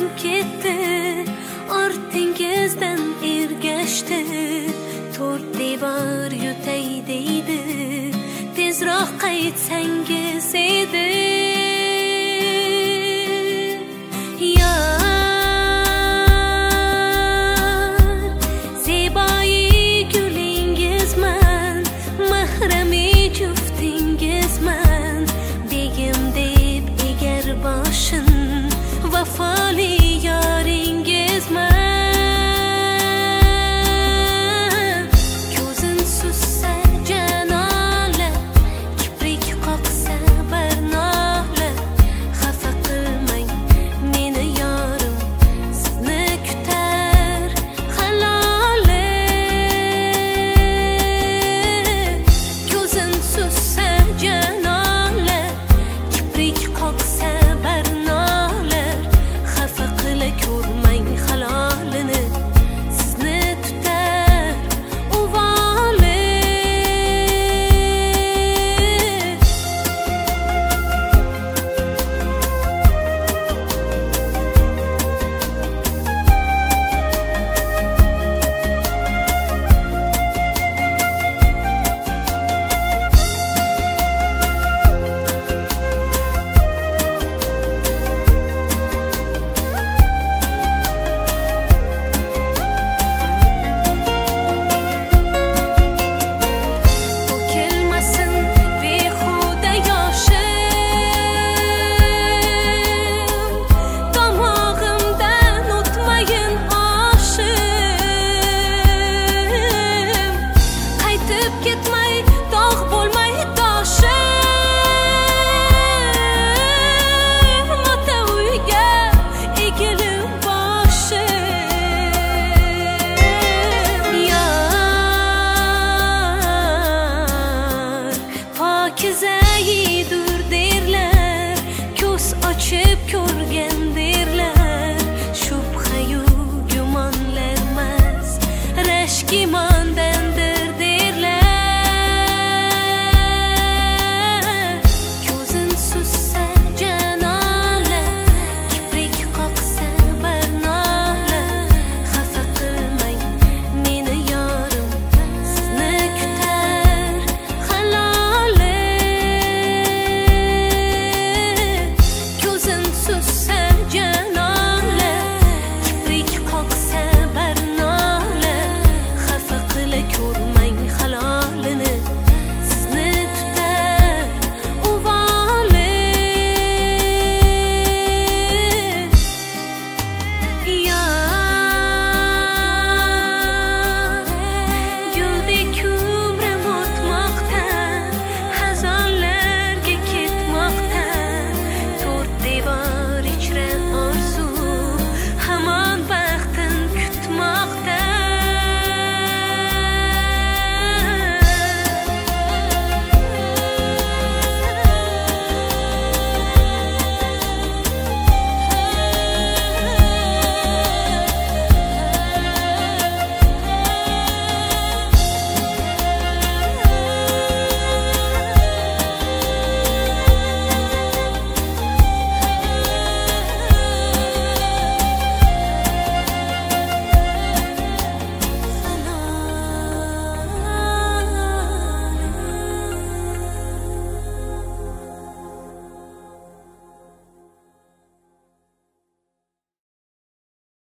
ketdi, ortingizdan ergashdi. To'rt devor yutay deydi, tezroq qaytsangiz edi. Vafoli yoringizman, ko'zin sussa janola, kiprik qoqsa barnola. Xafa qilmang meni yorim, sizni kutar haloli. Ko'zin sussa janola, kiprik qoqsa barnola. Ko'rmang halolini, sizni tutar uvoli. Pokizayidur derlar, ko'z ochib ko'rgan derlar. Shubha-yu gumonlarmas, rashk-imon